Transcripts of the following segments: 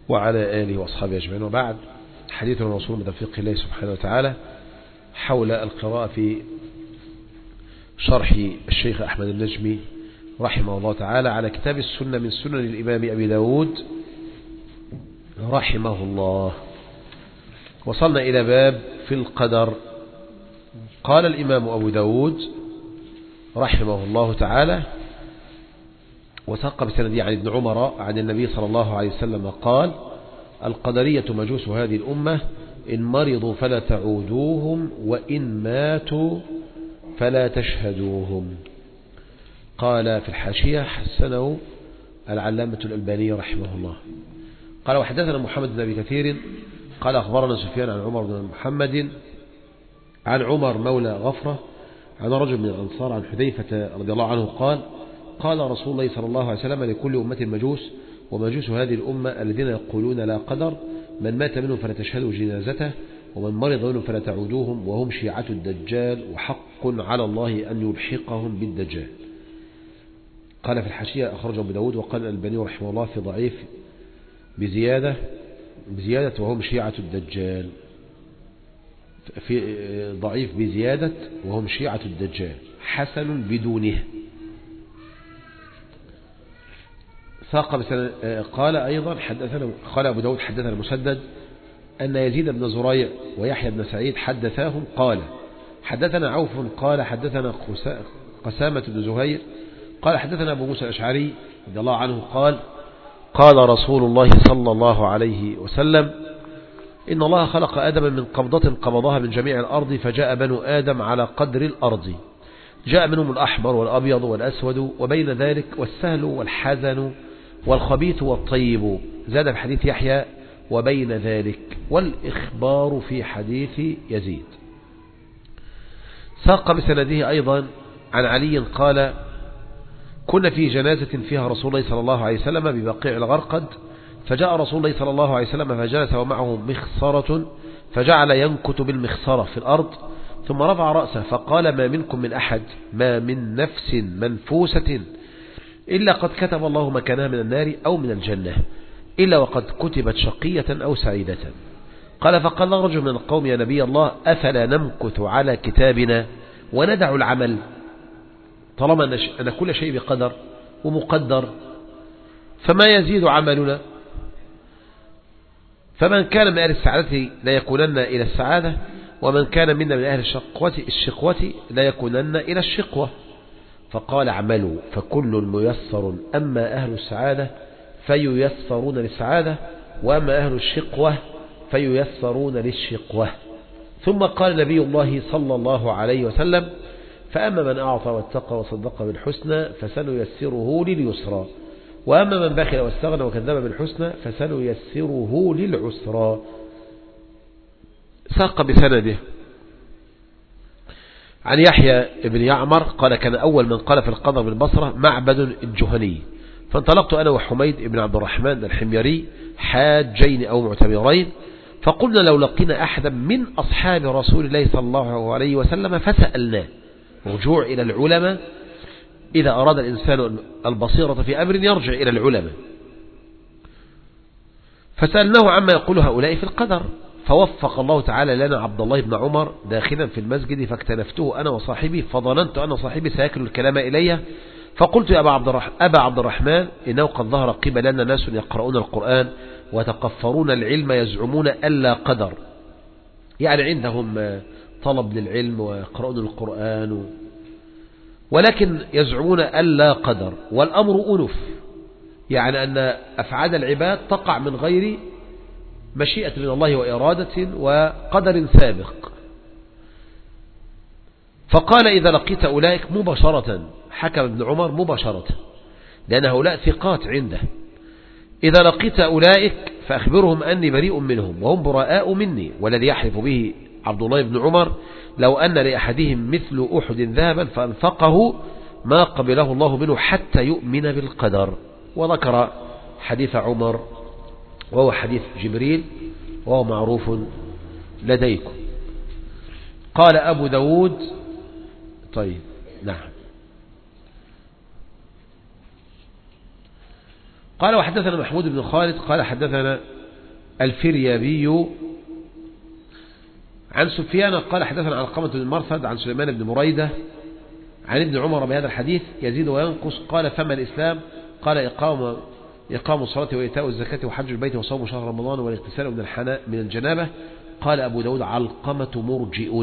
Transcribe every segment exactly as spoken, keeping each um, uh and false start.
وعلى آله وأصحابه أجمعين. وبعد، حديث الرسول من توفيق الله سبحانه وتعالى حول القراءة في شرح الشيخ أحمد النجمي رحمه الله تعالى على كتاب السنة من سنن الإمام أبي داود رحمه الله. وصلنا إلى باب في القدر. قال الإمام أبو داود رحمه الله تعالى: وثق بسندي عن ابن عمر عن النبي صلى الله عليه وسلم قال: القدرية مجوس هذه الأمة، إن مرضوا فلا تعودوهم، وإن ماتوا فلا تشهدوهم. قال في الحاشية: حسنه العلامة الألباني رحمه الله. قال: وحدثنا محمد بن أبي كثير قال أخبرنا سفيان عن عمر بن محمد عن عمر مولى غفرة عن رجل من الأنصار عن حذيفة رضي الله عنه قال: قال رسول الله صلى الله عليه وسلم: لكل أمة مجوس، ومجوس هذه الأمة الذين يقولون لا قدر، من مات منهم فلا تشهدوا جنازته، ومن مرض منهم فلا تعودوهم، وهم شيعة الدجال، وحق على الله أن يلحقهم بالدجال. قال في الحاشية: أخرجه أبو داود. وقال الألباني رحمه الله في ضعيف بزيادة بزيادة وهم شيعة الدجال، في ضعيف بزيادة وهم شيعة الدجال، حسن بدونه. ساق قال أيضا حدثنا قال أبو داود حدثنا مسدد أن يزيد بن زريع ويحيى بن سعيد حدثاهم قال: حدثنا عوف قال حدثنا قسامة بن زهير قال حدثنا أبو موسى الأشعري رضي الله عنه قال: قال رسول الله صلى الله عليه وسلم: إن الله خلق آدم من قبضة قبضها من جميع الأرض، فجاء بنو آدم على قدر الأرض، جاء منهم الأحمر والأبيض والأسود، وبين ذلك والسهل والحزن والخبيث والطيب. زاد في حديث يحيى: وبين ذلك، والإخبار في حديث يزيد. ساق بسنده أيضا عن علي قال: كنا في جنازة فيها رسول الله صلى الله عليه وسلم ببقيع الغرقد، فجاء رسول الله صلى الله عليه وسلم فجلس ومعه مخصرة، فجعل ينكت بالمخصرة في الأرض، ثم رفع رأسه فقال: ما منكم من أحد، ما من نفس منفوسة إلا قد كتب الله مكانها من النار أو من الجنة، إلا وقد كتبت شقية أو سعيدة. قال: فقال رجل من القوم: يا نبي الله، أفلا نمكث على كتابنا وندع العمل، طالما أن كل شيء بقدر ومقدر، فما يزيد عملنا؟ فمن كان من أهل السعادة لا يكونن إلى السعادة، ومن كان منا من أهل الشقوة, الشقوة لا يكونن إلى الشقوة. فقال: اعملوا فكل ميسر، أما أهل السعادة فييسرون للسعادة، وأما أهل الشقوة فييسرون للشقوة. ثم قال نبي الله صلى الله عليه وسلم: فأما من أعطى واتقى وصدق بالحسنى فسنيسره لليسرى، وأما من بخل واستغنى وكذب بالحسنى فسنيسره للعسرى. ساق بسنده عن يحيى بن يعمر قال: كان أول من قال في القدر بالبصرة معبد الجهني، فانطلقت أنا وحميد بن عبد الرحمن الحميري حاجين أو معتمرين، فقلنا لو لقينا أحدا من أصحاب رسول الله صلى الله عليه وسلم فسألناه. رجوع إلى العلماء، إذا أراد الإنسان البصيرة في أمر يرجع إلى العلماء. فسألناه عما يقول هؤلاء في القدر، فوفق الله تعالى لنا عبد الله بن عمر داخلا في المسجد، فاكتنفته أنا وصاحبي، فظننت أن صاحبي سيكل الكلام إلي، فقلت: يا أبا عبد الرحمن, أبا عبد الرحمن إنه قد ظهر قبلنا ناس يقرؤون القرآن وتقفرون العلم، يزعمون ألا قدر، يعني عندهم طلب للعلم ويقرؤون القرآن، ولكن يزعمون ألا قدر، والأمر أنف، يعني أن أفعال العباد تقع من غير مشيئة من الله وإرادة وقدر سابق. فقال: إذا لقيت أولئك مباشرة، حكم ابن عمر مباشرة، لأن هؤلاء ثقات عنده، إذا لقيت أولئك فأخبرهم أني بريء منهم وهم براء مني. والذي يحلف به عبد الله بن عمر لو أن لأحدهم مثل أحد ذهبا فأنفقه ما قبله الله منه حتى يؤمن بالقدر. وذكر حديث عمر وهو حديث جبريل وهو معروف لديكم. قال أبو داود: طيب نعم. قال: وحدثنا محمود بن خالد قال حدثنا الفريابي عن سفيان قال حدثنا علقمة بن مرثد عن سليمان بن مريدة عن ابن عمر بهذا الحديث يزيد وينقص. قال فما الإسلام؟ قال إقام إقام الصلاة وإيتاء الزكاة وحج البيت وصوم شهر رمضان والاغتسال من الحناء من الجنابة. قال أبو داود علقمة مرجئ.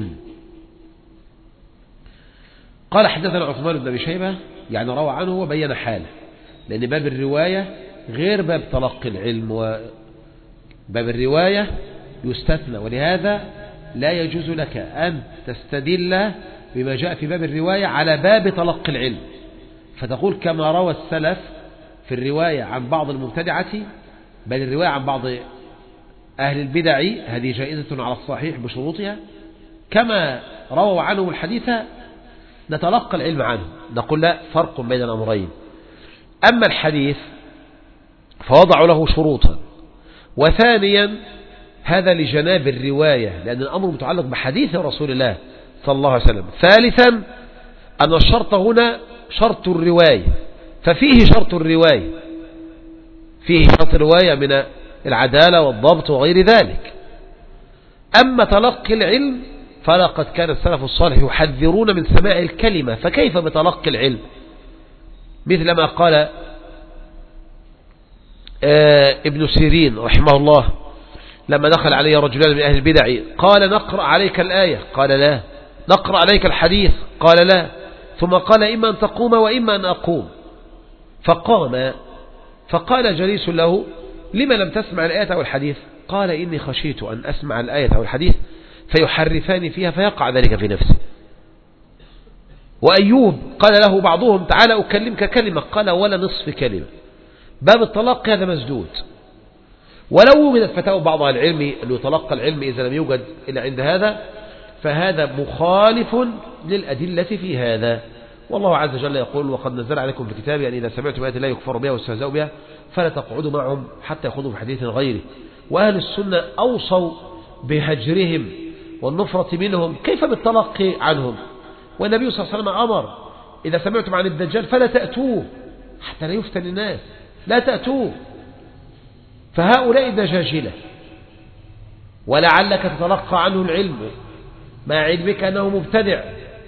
قال حدثنا عثمان بن أبي شيبة يعني روى عنه وبين حاله، لأن باب الرواية غير باب تلقي العلم، وباب الرواية يستثنى، ولهذا لا يجوز لك أن تستدل بما جاء في باب الرواية على باب تلقي العلم، فتقول كما روى السلف في الرواية عن بعض المبتدعة، بل الرواية عن بعض أهل البدع هذه جائزة على الصحيح بشروطها، كما رووا عنه الحديث نتلقى العلم عنه. نقول لا، فرق بين الأمرين. أما الحديث فوضعوا له شروطا، وثانيا هذا لجناب الرواية لأن الأمر متعلق بحديث رسول الله صلى الله عليه وسلم. ثالثا أن الشرط هنا شرط الرواية، ففيه شرط الرواية، فيه شرط الرواية من العدالة والضبط وغير ذلك. أما تلقي العلم فلقد كان السلف الصالح يحذرون من سماع الكلمة، فكيف بتلقي العلم؟ مثل ما قال ابن سيرين رحمه الله لما دخل عليه رجلان من أهل البدع قال نقرأ عليك الآية، قال لا. نقرأ عليك الحديث، قال لا. ثم قال إما أن تقوم وإما أن أقوم، فقام. فقال جليس له لما لم تسمع الآية أو الحديث؟ قال إني خشيت أن أسمع الآية أو الحديث فيحرفان فيها فيقع ذلك في نفسي. وأيوب قال له بعضهم تعالى أكلمك كلمة، قال ولا نصف كلمة. باب الطلاق هذا مسدود، ولو وجدت فتاوى بعض العلم أنه يتلقى العلم إذا لم يوجد إلا عند هذا، فهذا مخالف للأدلة في هذا. والله عز وجل يقول وقد نزل عليكم في كتابه أن إذا سمعتم آيات الله يكفر بها واستهزأوا بها فلا تقعدوا معهم حتى يخوضوا في حديث غيره. وأهل السنة أوصوا بهجرهم والنفرة منهم، كيف بالتلقي عنهم؟ والنبي صلى الله عليه وسلم أمر إذا سمعتم عن الدجال فلا تأتوه حتى لا يفتن الناس، لا تأتوه. فهؤلاء دجاجلة، ولعلك تتلقى عنه العلم مع علمك أنه مبتدع،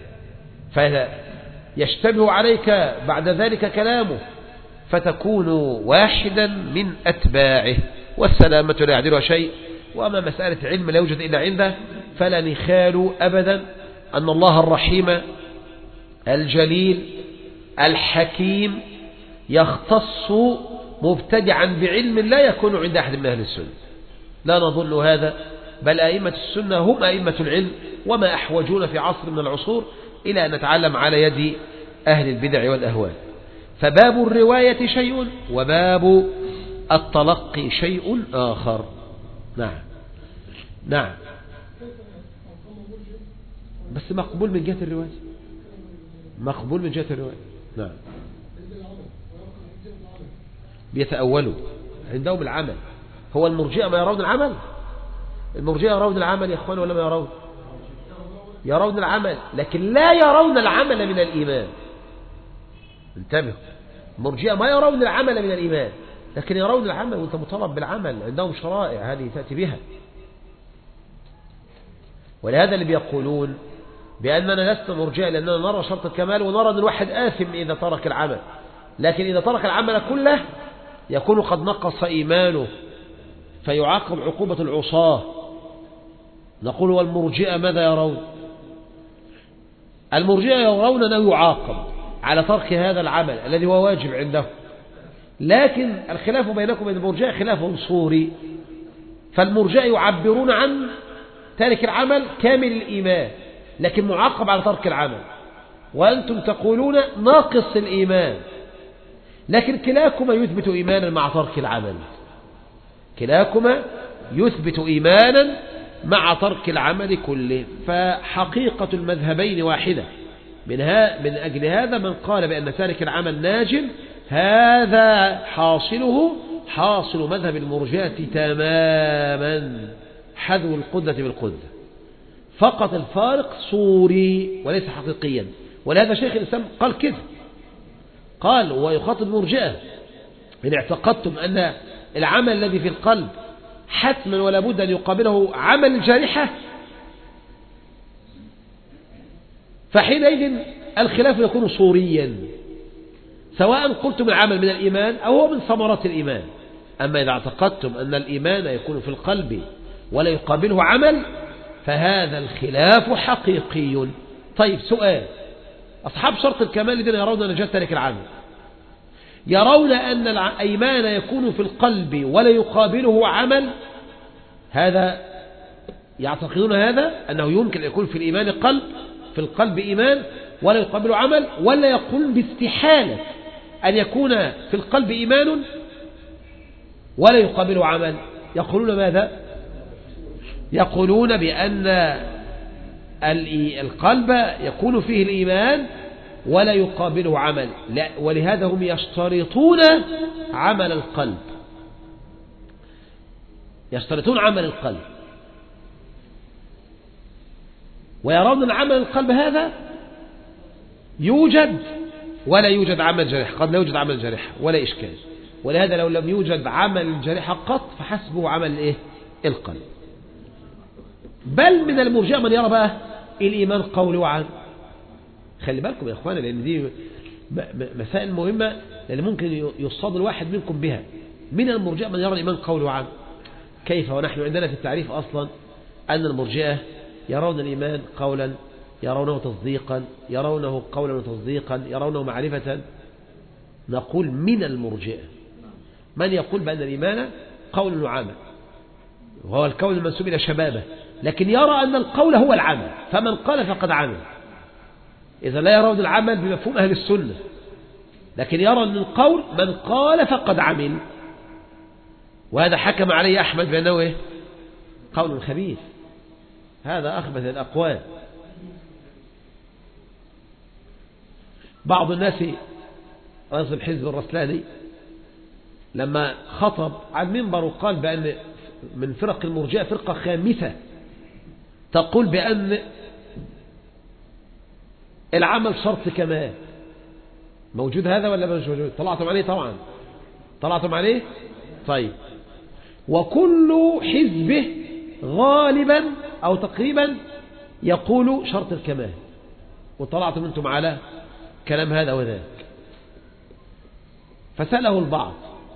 فيشتبه عليك بعد ذلك كلامه فتكون واحدا من أتباعه، والسلامة لا يعدلها شيء. وأما مسألة علم لا يوجد إلا عنده فلا نخال أبدا أن الله الرحيم الجليل الحكيم يختص مبتدعا بعلم لا يكون عند أحد من أهل السنة، لا نظن هذا، بل أئمة السنة هم أئمة العلم، وما أحوجون في عصر من العصور إلى أن نتعلم على يد أهل البدع والأهواء. فباب الرواية شيء وباب التلقي شيء آخر. نعم نعم، بس مقبول من جهة الرواية، مقبول من جهة الرواية. نعم، بيتأولوا عندهم العمل. هو المرجئة ما يرون العمل؟ المرجئة يرون العمل يا إخوان ولا ما يرون؟ يرون العمل، لكن لا يرون العمل من الإيمان. انتبهوا، المرجئة ما يرون العمل من الإيمان، لكن يرون العمل، وانت مطالب بالعمل. عندهم شرائع هذه تأتي بها. ولهذا اللي بيقولون بأننا لسنا مرجئة لأننا نرى شرط الكمال ونرى أن الواحد آثم إذا ترك العمل، لكن إذا ترك العمل كله يكون قد نقص إيمانه فيعاقب عقوبة العصاة. نقول والمرجئة ماذا يرون؟ المرجئة يرون أنه يعاقب على ترك هذا العمل الذي هو واجب عنده، لكن الخلاف بينكم وبين المرجئة خلاف صوري. فالمرجئة يعبرون عن تارك العمل كامل الإيمان لكن معاقب على ترك العمل، وأنتم تقولون ناقص الإيمان، لكن كلاكما يثبت إيمانا مع ترك العمل، كلاكما يثبت إيمانا مع ترك العمل كله. فحقيقة المذهبين واحدة. منها من أجل هذا من قال بأن تارك العمل ناجل، هذا حاصله حاصل مذهب المرجئة تماما، حذو القدة بالقدة، فقط الفارق صوري وليس حقيقيا. ولهذا شيخ الإسلام قال كده، قال ويخاطب المرجئة إن اعتقدتم أن العمل الذي في القلب حتما ولا بد أن يقابله عمل الجارحة، فحينئذ الخلاف يكون صوريا، سواء قلتم العمل من الإيمان أو هو من ثمرات الإيمان. أما إذا اعتقدتم أن الإيمان يكون في القلب ولا يقابله عمل فهذا الخلاف حقيقي. طيب سؤال، أصحاب شرط الكمال الذين يرون نجاة تارك العمل يرون أن الإيمان يكون في القلب ولا يقابله عمل، هذا يعتقدون هذا أنه يمكن أن يكون في الإيمان قلب، في القلب إيمان ولا يقابله عمل، ولا يقولون باستحالة أن يكون في القلب إيمان ولا يقابله عمل؟ يقولون ماذا؟ يقولون بأن القلب يكون فيه الإيمان ولا يقابله عمل، لا، ولهذا هم يشترطون عمل القلب، يشترطون عمل القلب، ويرون أن عمل القلب هذا يوجد ولا يوجد عمل جارح، قد لا يوجد عمل جارح ولا إشكال، ولهذا لو لم يوجد عمل جارح قط فحسبه عمل إيه؟ القلب. بل من المرجئة من يرى بقى الإيمان قول وعمل. خلي بالكم يا إخوانا، لأن دي مسائل مهمة لأن ممكن يصاد الواحد منكم بها. من المرجئة من يرى الإيمان قول وعمل. كيف ونحن عندنا في التعريف أصلا أن المرجئة يرون الإيمان قولا، يرونه تصديقا، يرونه قولا وتصديقا، يرونه معرفة. نقول من المرجئة من يقول بأن الإيمان قول وعمل، وهو القول المنسوب إلى شبابه، لكن يرى أن القول هو العمل، فمن قال فقد عمل. إذا لا يرون العمل بمفهوم أهل السنة، لكن يرى أن القول من قال فقد عمل، وهذا حكم عليه أحمد بأنه إيه؟ قول خبيث. هذا أخبث الأقوال. بعض الناس رئيس الحزب الرسلاني لما خطب على المنبر وقال بأن من فرق المرجئة فرقة خامسة تقول بأن العمل شرط كمال. موجود هذا ولا مش موجود؟ طلعتم عليه طبعا، طلعتم عليه. طيب، وكل حزبه غالبا أو تقريبا يقول شرط الكمال، وطلعتم أنتم على كلام هذا وذاك. فسأله البعض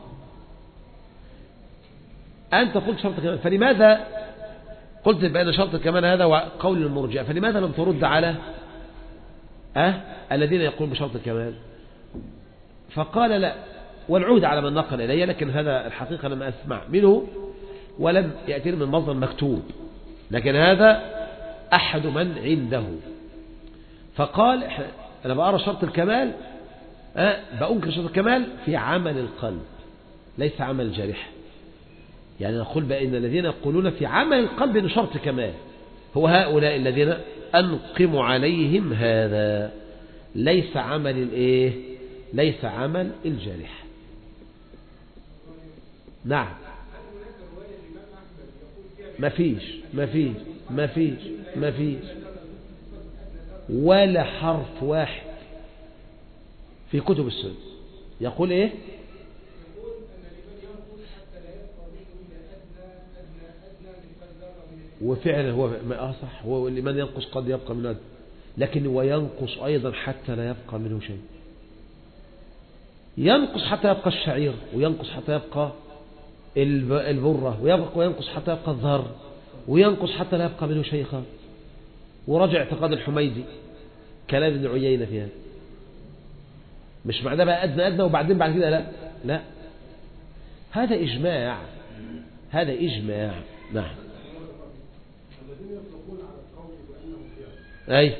أنت قلت شرط الكمال، فلماذا قلت بأن شرط الكمال هذا وقول المرجئة، فلماذا لم ترد على أه الذين يقولون بشرط الكمال؟ فقال لا، والعود على من نقل إلي، لكن هذا الحقيقة لم أسمع منه ولم يأتي من مصدر مكتوب، لكن هذا أحد من عنده. فقال أنا بأرى شرط الكمال أه بأنكر شرط الكمال في عمل القلب ليس عمل الجارح. يعني نقول بأن الذين يقولون في عمل القلب إنه شرط كمال هو هؤلاء الذين أنقم عليهم هذا، ليس عمل الإيه؟ ليس عمل الجارح. نعم، ما فيش ما فيش ما فيش ما فيش ولا حرف واحد في كتب السنة يقول إيه؟ وفعلا هو ما صح، هو لمن ينقص قد يبقى منه، لكن وينقص أيضا حتى لا يبقى منه شيء. ينقص حتى يبقى الشعير، وينقص حتى يبقى البرة، وينقص حتى يبقى الظهر، وينقص حتى لا يبقى منه شيء خالص. ورجع اعتقاد الحميدي كلام ابن عيينة فيها، مش معناه بقى أدنى أدنى وبعدين بعد كده لا لا، هذا إجماع، هذا إجماع. نعم. أي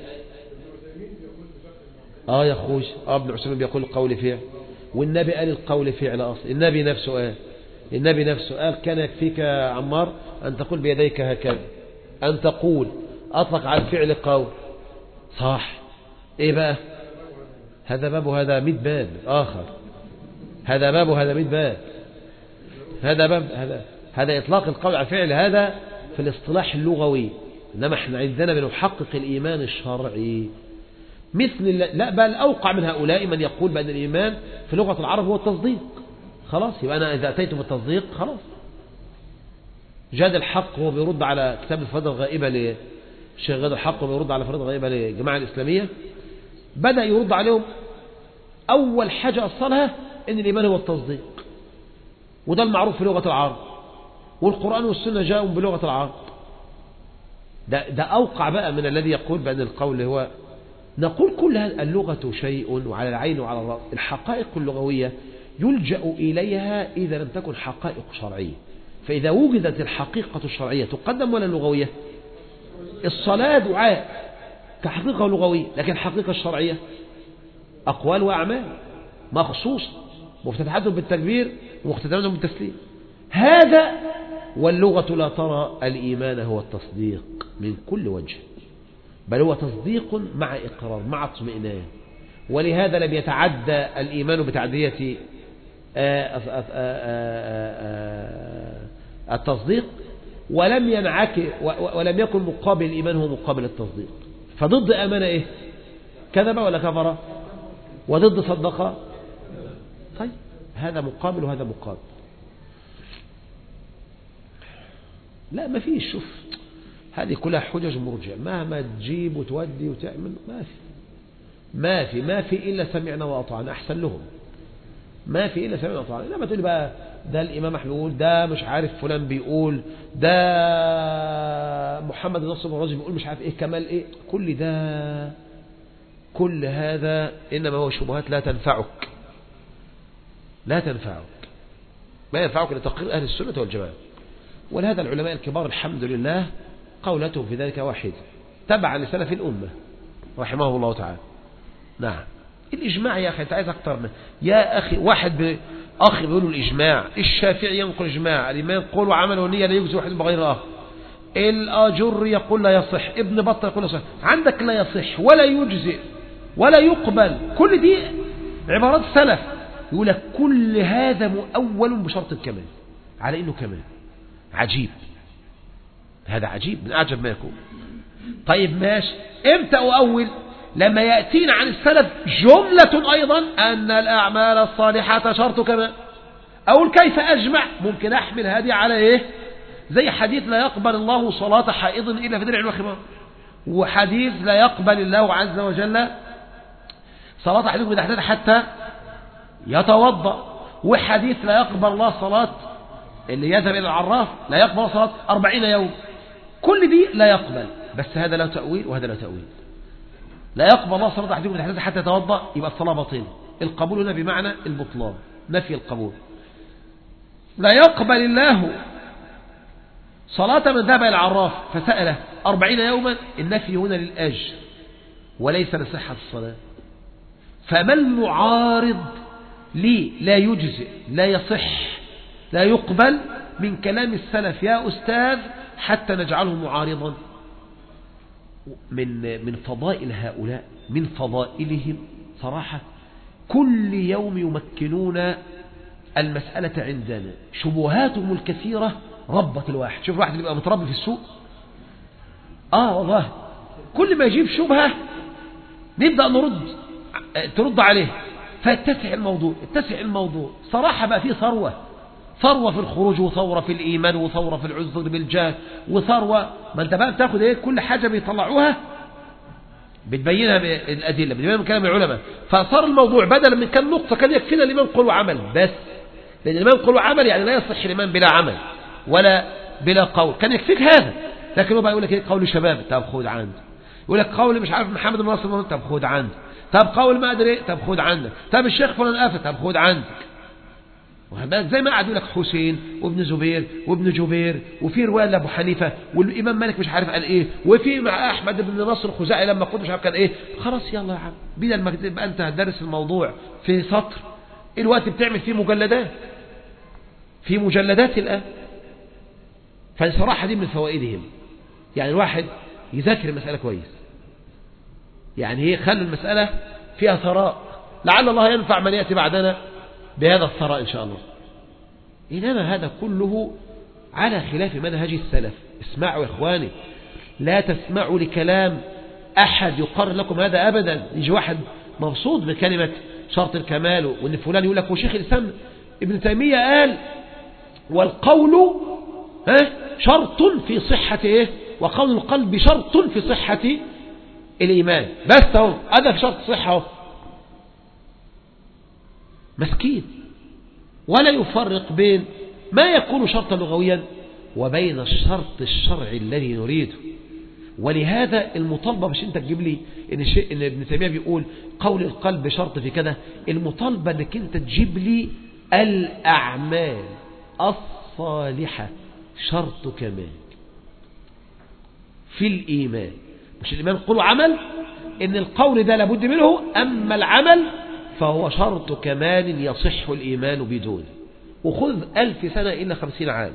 آه يا أخوش، آه ابن عثيمين بيقول القول فعل، والنبي قال القول فعل أصل، النبي نفسه قال، النبي نفسه قال كان يكفيك يا عمار أن تقول بيديك هكذا، أن تقول أطلق على الفعل قول. صح. إيه بقى؟ هذا باب وهذا مئة باب آخر، هذا باب وهذا مئة باب، هذا باب، هذا هذا إطلاق القول على الفعل هذا في الاصطلاح اللغوي، إنما احنا عندنا بنحقق الإيمان الشرعي. مثل لا بل أوقع من هؤلاء من يقول بأن الإيمان في لغة العرب هو التصديق. خلاص، يبقى أنا إذا أتيت بالتصديق خلاص جاد الحق وهو بيرد على كتاب الفرائض الغائبة للشيخ جاد الحق وهو بيرد على الفرائض الغائبة للجماعة الإسلامية، بدأ يرد عليهم أول حاجة أصلها إن الإيمان هو التصديق، وده المعروف في لغة العرب، والقرآن والسنة جاءوا بلغة العرب. ده, ده أوقع بقى من الذي يقول بأن القول هو، نقول كل هذا اللغة شيء وعلى العين وعلى الرأس. الحقائق اللغوية يلجأ إليها إذا لم تكن حقائق شرعية، فإذا وجدت الحقيقة الشرعية تقدم ولا اللغوية؟ الصلاة دعاء كحقيقة لغوية، لكن الحقيقة الشرعية أقوال وأعمال مخصوصة، مفتتحات بالتكبير ومختتمات بالتسليم. هذا واللغة لا ترى الإيمان هو التصديق من كل وجه، بل هو تصديق مع إقرار مع اطمئنان. ولهذا لم يتعدى الإيمان بتعدية التصديق، ولم ينعكس ولم يكن مقابل الإيمان هو مقابل التصديق. فضد أمانة إيه؟ كذب ولا كفر؟ وضد صدق؟ طيب هذا مقابل وهذا مقابل. لا ما فيش. شوف هذه كلها حجج مرجع، مهما تجيب وتودي وتعمل ما في ما في ما في إلا سمعنا وأطعنا أحسن لهم. ما في إلا سمعنا وأطعنا. لما تقول بقى ده الإمام أحمد بيقول، ده مش عارف فلان بيقول، ده محمد نصر الرازي بيقول مش عارف إيه كمال إيه، كل ده كل هذا إنما هو شبهات لا تنفعك لا تنفعك ما ينفعك لتقرير أهل السنة والجماعة. ولهذا العلماء الكبار الحمد لله قولتهم في ذلك واحدة تبعا لسلف الأمة رحمه الله تعالى. نعم الإجماع يا أخي أنت عايز أكتر من يا أخي واحد ب... أخي بيقولوا الإجماع، الشافعي ينقل إجماع، الإمام يقول وعمل ونية لا يجزي واحد بغير آخر، الآجر يقول لا يصح، ابن بطة يقول لا يصح، عندك لا يصح ولا يجزي ولا يقبل، كل دي عبارات سلف. يقول لك كل هذا مؤول بشرط الكمال، على إنه كمال. عجيب، هذا عجيب من أعجب ما يكون. طيب ماشي، امتى أؤول؟ لما يأتينا عن السلف جملة أيضا أن الأعمال الصالحة شرط كمال. أقول كيف أجمع؟ ممكن أحمل هذه على إيه؟ زي حديث لا يقبل الله صلاة حائض إلا في درع وخمار، وحديث لا يقبل الله عز وجل صلاة أحدكم إذا احتاج حتى يتوضأ، وحديث لا يقبل الله صلاة اللي يذهب إلى العراف لا يقبل صلاة أربعين يوم. كل دي لا يقبل، بس هذا لا تأويل وهذا لا تأويل. لا يقبل الله صلاة أحدكم إذا احتاج حتى يتوضأ، يبقى الصلاة باطلة. القبول هنا بمعنى البطلان، نفي القبول. لا يقبل الله صلاة من ذهب إلى العراف فسأله أربعين يوما، النفي هنا للأجر وليس لصحة الصلاة. فما المعارض لي لا يجزئ لا يصح لا يقبل من كلام السلف يا أستاذ حتى نجعله معارضا؟ من من فضائل هؤلاء، من فضائلهم صراحة كل يوم يمكنون المسألة عندنا. شبهاتهم الكثيرة ربط الواحد. شوف الواحد اللي بيبقى متربي في السوق، آه والله كل ما يجيب شبهة نبدأ نرد ترد عليه فاتسع الموضوع اتسع الموضوع. صراحة بقى فيه ثروة، ثروة في الخروج وثورة في الإيمان وثورة في العذر بالجاه وثروة. ما انت بقى بتاخد ايه كل حاجة بيطلعوها بتبينها بالأدلة، بتبينها من كلام العلماء. فصار الموضوع بدل من كان نقطة كان يكفينا الإيمان قول وعمل بس، لأن الإيمان قول وعمل يعني لا يصح الإيمان بلا عمل ولا بلا قول، كان يكفيك هذا. لكن هو بقى يقول لك ايه قول شباب، طب خد عندي. يقول لك قول مش عارف محمد بن ناصر، طب خد عندي. طب قول ما ادري ايه، طب خد عندك. طب الشيخ فلان قافل، طب خد عندك. زي ما قعد يقول لك حسين وابن زبير وابن جبير، وفي روايه لابو حنيفه، والامام مالك مش عارف قال ايه، وفي مع احمد بن نصر الخزاعي لما قلت مش عارف كان ايه. خلاص يلا يا عم، بدل ما تبقى انت هتدرس الموضوع في سطر الوقت بتعمل فيه مجلدات في مجلدات الان. فالصراحه دي من فوائدهم، يعني الواحد يذاكر المساله كويس، يعني هي خلوا المساله فيها ثراء، لعل الله ينفع من ياتي بعدنا بهذا الثراء إن شاء الله. إنما هذا كله على خلاف منهج السلف. اسمعوا يا إخواني، لا تسمعوا لكلام أحد يقرر لكم هذا أبدا. يجي واحد مبسوط بكلمة شرط الكمال، وإن فلان يقول لك وشيخ الإسلام ابن تيمية قال والقول ها شرط في صحة إيه؟ وقول القلب شرط في صحة الإيمان. بس اهو هذا في شرط صحة مسكين، ولا يفرق بين ما يكون شرطا لغويا وبين الشرط الشرعي الذي نريده. ولهذا المطالبة مش انت تجيب لي ان, الشيء إن ابن تيمية بيقول قول القلب شرط في كده، المطالبة انك انت تجيب لي الأعمال الصالحة شرط كمال في الإيمان. مش الإيمان قول عمل، إن القول ده لابد منه، أما العمل فهو شرط كمال يصح الإيمان بدونه. وخذ ألف سنة إلا خمسين عام.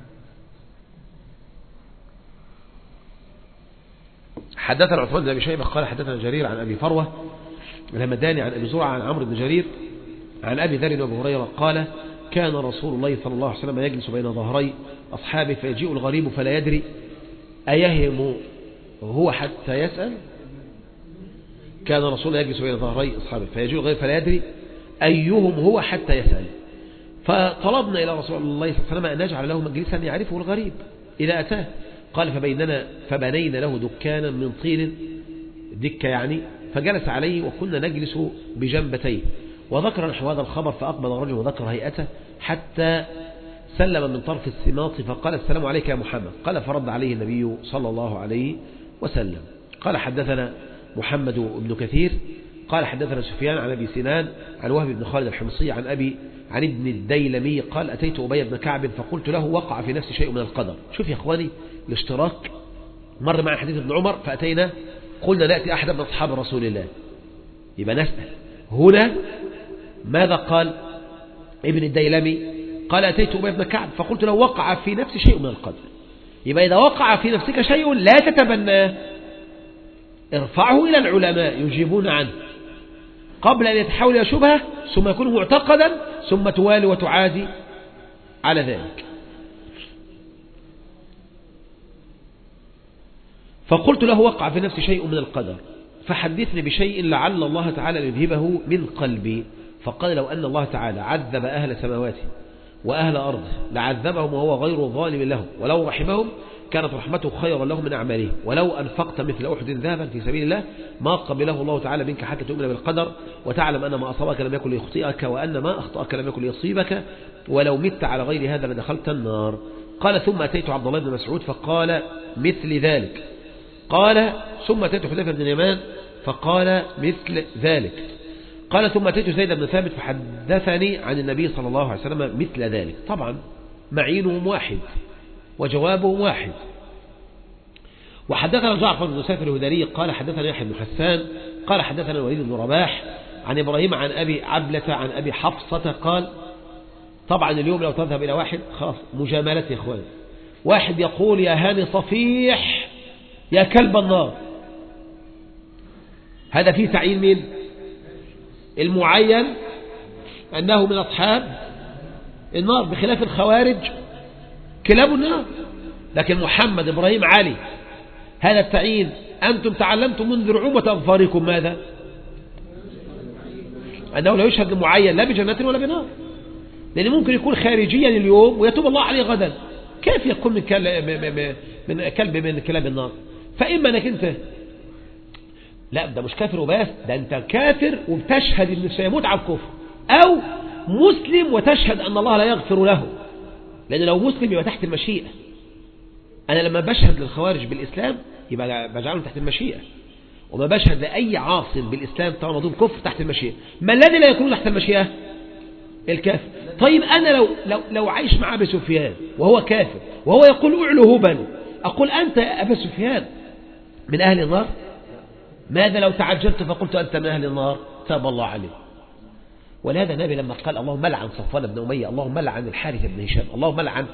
حدثنا عثمان بن أبي شيبة قال حدثنا جرير عن أبي فروة الهمداني عن أبي زرعة عن عمرو بن جرير عن أبي ذر وأبي هريرة قال كان رسول الله صلى الله عليه وسلم يجلس بين ظهري أصحابه فيجيء الغريب فلا يدري أيهم هو حتى يسأل. كان رسول الله يجلس بين ظهري أصحابه فيجيء الغريب فلا يدري أيهم هو حتى يسأل. فطلبنا إلى رسول الله صلى الله عليه وسلم أن نجعل له مجلسا يعرفه الغريب إذا أتاه. قال فبيننا فبنينا له دكانا من طين، دكة يعني، فجلس عليه وكنا نجلس بجنبتيه. وذكر نحو هذا الخبر فأقبل الرجل وذكر هيئته حتى سلم من طرف السماط فقال السلام عليك يا محمد. قال فرد عليه النبي صلى الله عليه وسلم. قال حدثنا محمد بن كثير قال حدثنا سفيان عن أبي سنان عن وهب بن خالد الحمصي عن أبي عن ابن الديلمي قال أتيت أبي بن كعب فقلت له وقع في نفسي شيء من القدر. شوف يا إخواني الاشتراك، مر معنا حديث ابن عمر فأتينا قلنا نأتي أحد من أصحاب رسول الله، يبقى نسأل. هنا ماذا قال ابن الديلمي؟ قال أتيت أبي بن كعب فقلت له وقع في نفسي شيء من القدر. يبقى إذا وقع في نفسك شيء لا تتبناه، ارفعه إلى العلماء يجيبون عنه قبل أن يتحول إلى شبهة ثم يكون معتقدا ثم توالي وتعادي على ذلك. فقلت له وقع في نفسي شيء من القدر فحدثني بشيء لعل الله تعالى يذهبه من قلبي. فقال لو أن الله تعالى عذب أهل سماواته وأهل أرضه لعذبهم وهو غير ظالم لهم، ولو رحمهم كانت رحمته خيرا لهم من أعمالهم، ولو أنفقت مثل أحد ذهبا في سبيل الله ما قبله الله تعالى منك حتى تؤمن بالقدر وتعلم أن ما أصابك لم يكن ليخطئك وأن ما أخطأك لم يكن ليصيبك، ولو مت على غير هذا لدخلت النار. قال ثم أتيت عبد الله بن مسعود فقال مثل ذلك. قال ثم أتيت حذيفة بن اليمان فقال مثل ذلك. قال ثم أتيت زيد بن ثابت فحدثني عن النبي صلى الله عليه وسلم مثل ذلك. طبعا معينهم واحد وجوابهم واحد. وحدثنا جعفر بن مسافر الهذلي قال حدثنا يحيى بن حسان قال حدثنا الوليد بن رباح عن إبراهيم عن أبي عبلة عن أبي حفصة قال طبعا اليوم لو تذهب إلى واحد خلاص مجاملة يا إخوان، واحد يقول يا هاني صفيح يا كلب النار، هذا فيه تعيين مين؟ المعين أنه من أصحاب النار، بخلاف الخوارج كلاب النار. لكن محمد إبراهيم علي هذا التعيين أنتم تعلمتم منذ رعومة أظفاركم ماذا؟ أنه لا يشهد المعين لا بجنة ولا بنار، لأن ممكن يكون خارجيا اليوم ويتوب الله عليه غدا. كيف يكون من من كلب من كلاب النار؟ فإما أنك أنت لا ده مش كافر وبس، ده أنت كافر وبتشهد أنه سيموت على الكفر، أو مسلم وتشهد أن الله لا يغفر له، لأن لو مسلم يبقى تحت المشيئة. أنا لما بشهد للخوارج بالإسلام يبقى بجعلهم تحت المشيئة، وما بشهد لأي عاصم بالإسلام طالما دون كفر تحت المشيئة. ما الذي لا يكون تحت المشيئة؟ الكافر. طيب أنا لو لو لو عايش مع أبي سفيان وهو كافر وهو يقول أعلو هبل، أقول أنت يا أبا سفيان من أهل النار؟ ماذا لو تعجلت فقلت أنت من أهل النار؟ تاب الله عليه. ولهذا النبي لما قال اللهم لعن صفوان بن أمية، اللهم لعن الحارث بن هشام، اللهم لعن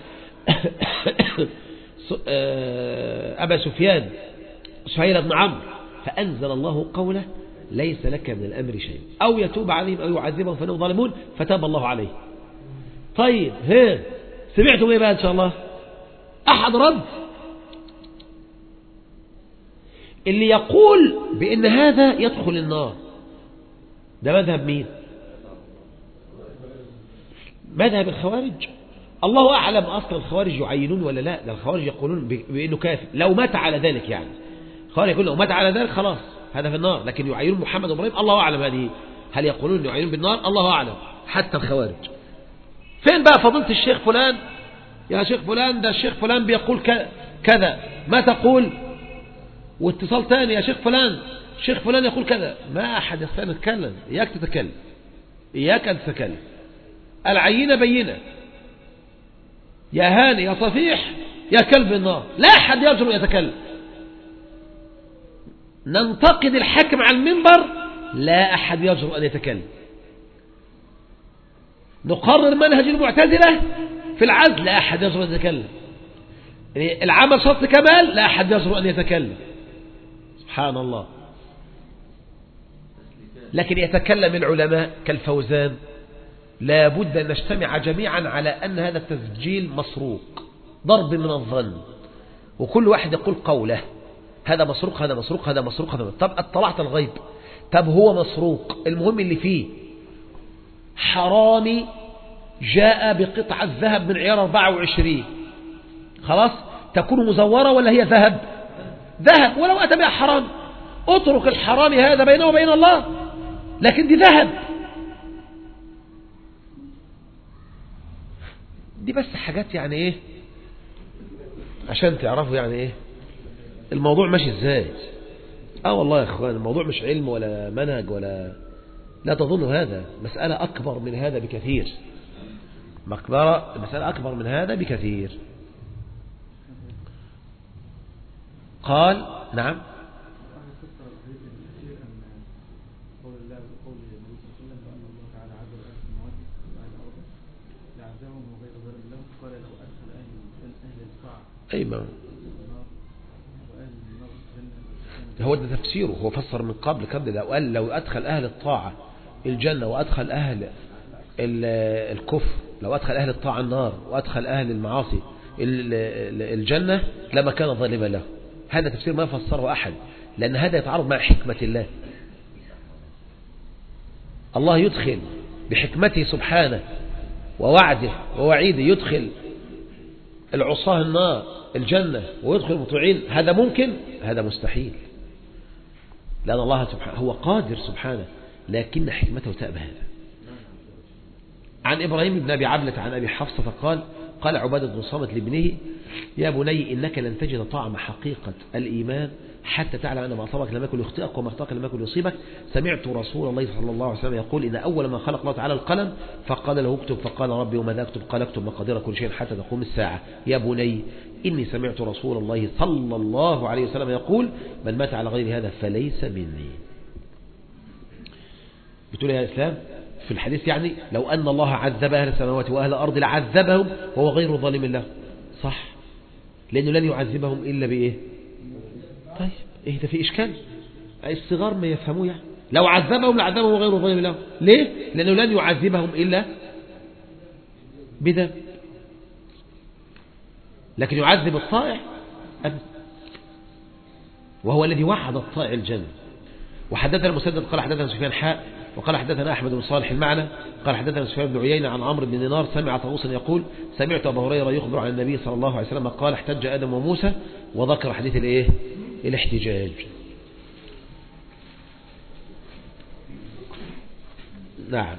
أبا سفيان سهيل بن عمرو، فأنزل الله قوله ليس لك من الأمر شيء أو يتوب عليهم أو يعذبهم فإنهم ظالمون فتاب الله عليه. طيب ها سمعتم ايه بقى ان شاء الله؟ احد رد اللي يقول بان هذا يدخل النار، ده مذهب مين؟ مذهب الخوارج الله أعلم أصلا الخوارج يعينون ولا لا. ده الخوارج يقولون بأنه كافر لو مات على ذلك. يعني الخوارج يقول لو مات على ذلك خلاص هذا في النار، لكن يعينون محمد وإبراهيم الله أعلم. هذه هل يقولون يعينون بالنار؟ الله أعلم. حتى الخوارج. فين بقى فضيلة الشيخ فلان؟ يا شيخ فلان ده الشيخ فلان بيقول كذا، ما تقول؟ واتصال تاني، يا شيخ فلان الشيخ فلان يقول كذا. ما أحد يستطيع أن يتكلم. إياك تتكلم، إياك أن تتكلم. العينة بينة. يا هاني يا صفيح يا كلب النار، لا أحد يجرؤ يتكلم. ننتقد الحاكم على المنبر، لا أحد يجرؤ أن يتكلم. نقرر منهج المعتزلة في العزل، لا أحد يجرؤ أن يتكلم. العمل شرط كمال، لا أحد يجرؤ أن يتكلم. سبحان الله. لكن يتكلم العلماء كالفوزان، لا بد أن نجتمع جميعا على أن هذا التسجيل مسروق، ضرب من الظن، وكل واحد يقول قوله، هذا مسروق هذا مسروق هذا مسروق هذا مسروق. طب اطلعت الغيب، طب هو مسروق، المهم اللي فيه حرامي جاء بقطعة ذهب من عيار أربعة وعشرين، خلاص تكون مزورة ولا هي ذهب؟ ذهب. ولو أتى بها حرام، اترك الحرامي هذا بينه وبين الله، لكن دي ذهب. دي بس حاجات يعني ايه عشان تعرفوا يعني ايه الموضوع ماشي ازاي. اه والله يا اخوان الموضوع مش علم ولا منهج ولا، لا تظنوا هذا، مسألة أكبر من هذا بكثير. مقبرة مسألة أكبر من هذا بكثير. قال نعم. أي ما هو ده تفسيره، هو فسر من قبل قبل لو قال لو أدخل أهل الطاعة الجنة وأدخل أهل الكفر، لو أدخل أهل الطاعة النار وأدخل أهل المعاصي الجنة لما كان ظالما له. هذا تفسير ما فسره أحد، لأن هذا يتعارض مع حكمة الله. الله يدخل بحكمته سبحانه ووعده ووعيده، يدخل العصاه النار الجنة ويدخل المطيعين، هذا ممكن؟ هذا مستحيل، لأن الله سبحانه هو قادر سبحانه، لكن حكمته تأبى هذا. عن إبراهيم بن أبي عبلة عن أبي حفصة قال قال عبادة بن صامت لابنه يا بني إنك لن تجد طعم حقيقة الإيمان حتى تعلم أن ما أصابك لم يكن يخطئك وما أخطأك لم يكن يصيبك. سمعت رسول الله صلى الله عليه وسلم يقول إن أول ما خلق الله تعالى القلم فقال له اكتب، فقال ربي وماذا أكتب؟ قال اكتب مقادير كل شيء حتى تقوم الساعة. يا بني إني سمعت رسول الله صلى الله عليه وسلم يقول من مات على غير هذا فليس مني. بتقول يا إسلام في الحديث يعني لو أن الله عذب أهل السماوات وأهل الأرض لعذبهم وهو غير ظالم له، صح، لأنه لن يعذبهم إلا بإيه؟ طيب إيه ده في إشكال؟ الصغار ما يفهموا يعني لو عذبهم لعذبهم وغير ظالم له، ليه؟ لأنه لن يعذبهم إلا بذنب، لكن يعذب الطائع أبدا، وهو الذي وعد الطائع الجنة. وحدثنا المسدد قال حدثنا سفيان حاء وقال حدثنا أحمد بن صالح المعنى قال حدثنا سفيان بن عيينة عن عمرو بن دينار سمع طاووسا يقول سمعت أبا هريرة يخبر عن النبي صلى الله عليه وسلم قال احتج آدم وموسى، وذكر حديث الايه الاحتجاج. نعم.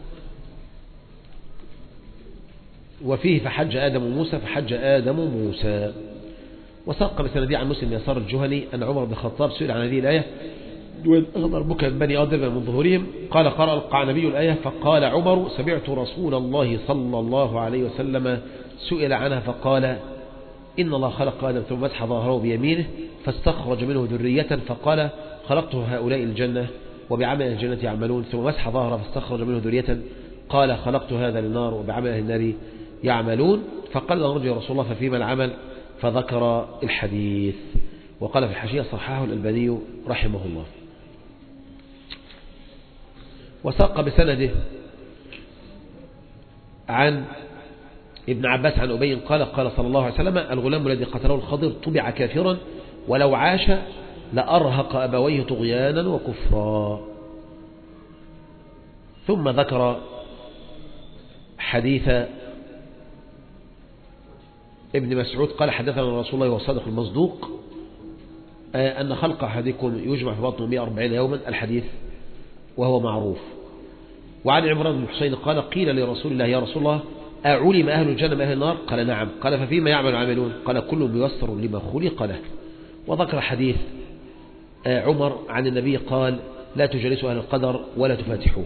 وفيه فحج آدم وموسى فحج آدم وموسى. وساق بسندي عن مسلم يسار الجهني أن عمر بن الخطاب سئل عن هذه الآية أغمر بك بني آدم من ظهورهم قال قرأ النبي الآية فقال عمر سمعت رسول الله صلى الله عليه وسلم سئل عنها فقال إن الله خلق آدم ثم مسح ظهره بيمينه فاستخرج منه ذرية فقال خلقت هؤلاء الجنة وبعمل الجنة يعملون، ثم مسح ظهره فاستخرج منه ذرية قال خلقت هذا للنار وبعمل أهل النار يعملون. فقال الرجل يا رسول الله ففيما العمل؟ فذكر الحديث. وقال في الحاشية صححه الألباني رحمه الله. وساق بسنده عن ابن عباس عن أبي قال قال صلى الله عليه وسلم الغلام الذي قتله الخضر طبع كافرا ولو عاش لأرهق أبويه طغيانا وكفرا. ثم ذكر حديث ابن مسعود قال حدثنا رسول الله والصادق المصدوق أن خلق أحدكم يجمع في بطنه مئة وأربعين يوما، الحديث وهو معروف. وعن عمران بن حسين قال قيل لرسول الله يا رسول الله أعلم أهل الجنة من أهل النار؟ قال نعم. قال ففيما يعمل عاملون؟ قال كل ميسر لما خلق له. وذكر حديث عمر عن النبي قال لا تجلسوا أهل القدر ولا تفاتحوه.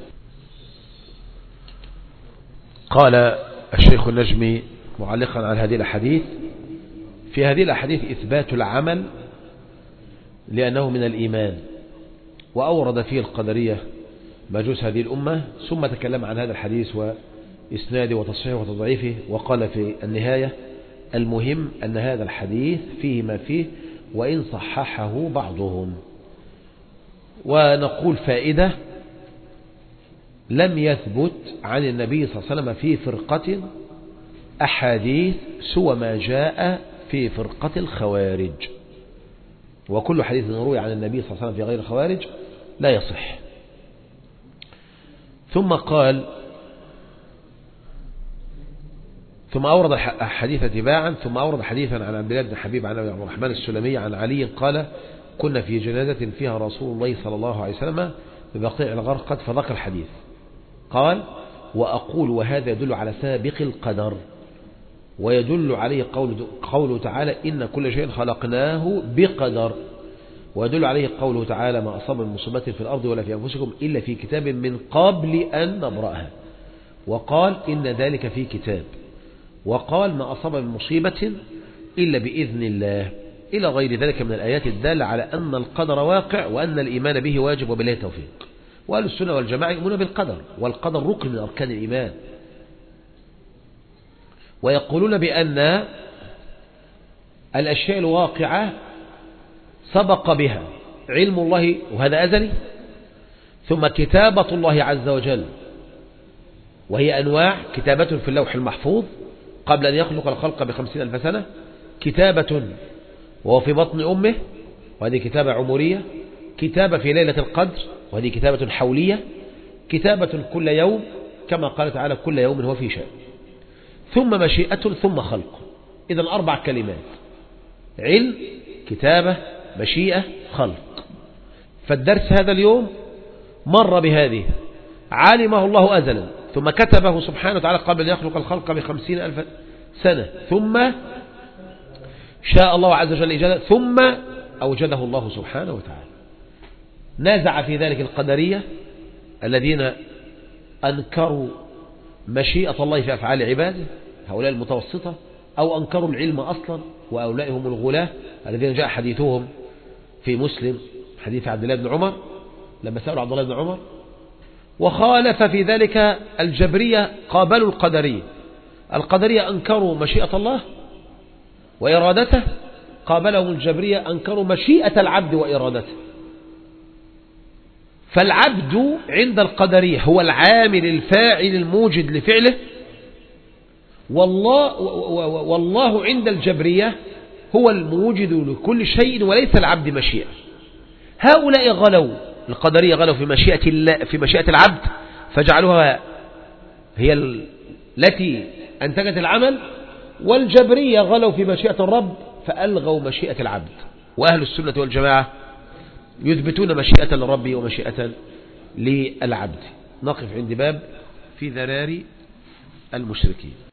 قال الشيخ النجمي معلقا على هذه الأحاديث: في هذه الأحاديث إثبات العمل لأنه من الإيمان، وأورد فيه القدرية مجوس هذه الأمة، ثم تكلم عن هذا الحديث وإسناده وتصحيحه وتضعيفه، وقال في النهاية: المهم أن هذا الحديث فيه ما فيه وإن صححه بعضهم. ونقول فائدة: لم يثبت عن النبي صلى الله عليه وسلم في فرقة أحاديث سوى ما جاء في فرقة الخوارج، وكل حديث روي عن النبي صلى الله عليه وسلم في غير الخوارج لا يصح. ثم قال ثم أورد حديث تباعا ثم أورد حديثا عن عبد الله بن حبيب عن أبي عبد الرحمن السلمي عن علي قال كنا في جنازة فيها رسول الله صلى الله عليه وسلم ببقيع الغرقد، فذكر الحديث قال: وأقول وهذا يدل على سابق القدر، ويدل عليه قوله, قوله تعالى إن كل شيء خلقناه بقدر، ويدل عليه قوله تعالى ما أصاب من مصيبة في الأرض ولا في أنفسكم إلا في كتاب من قبل أن نبرأها، وقال إن ذلك في كتاب، وقال ما أصاب من مصيبة إلا بإذن الله، إلى غير ذلك من الآيات الدالة على أن القدر واقع وأن الإيمان به واجب وبالله توفيق. وأهل السنة والجماعة يؤمنون بالقدر، والقدر ركن من أركان الإيمان، ويقولون بأن الأشياء الواقعة سبق بها علم الله وهذا أزلي، ثم كتابة الله عز وجل وهي أنواع: كتابة في اللوح المحفوظ قبل أن يخلق الخلق بخمسين ألف سنة، كتابة وهو في بطن أمه وهذه كتابة عمرية، كتابة في ليلة القدر وهذه كتابة حولية، كتابة كل يوم كما قال تعالى كل يوم هو في شأن، ثم مشيئة ثم خلق. إذن أربع كلمات: علم، كتابة، مشيئة، خلق. فالدرس هذا اليوم مر بهذه: علمه الله أزلا، ثم كتبه سبحانه وتعالى قبل أن يخلق الخلق بخمسين ألف سنة، ثم شاء الله عز وجل إيجاده، ثم أوجده الله سبحانه وتعالى. نازع في ذلك القدرية الذين أنكروا مشيئة الله في أفعال عباده، هؤلاء المتوسطة، أو أنكروا العلم أصلا، وأولئك هم الغلاة الذين جاء حديثهم في مسلم، حديث عبد الله بن عمر لما سألوا عبد الله بن عمر. وخالف في ذلك الجبرية، قابلوا القدرية. القدرية أنكروا مشيئة الله وإرادته، قابلهم الجبرية أنكروا مشيئة العبد وإرادته. فالعبد عند القدرية هو العامل الفاعل الموجد لفعله، والله, والله عند الجبرية هو الموجد لكل شيء وليس العبد مشيئة. هؤلاء غلوا، القدرية غلوا في مشيئة الله في مشيئة العبد فجعلوها هي التي أنتجت العمل، والجبرية غلوا في مشيئة الرب فألغوا مشيئة العبد. وأهل السنة والجماعة يثبتون مشيئة للرب ومشيئة للعبد. نقف عند باب في ذرار المشركين.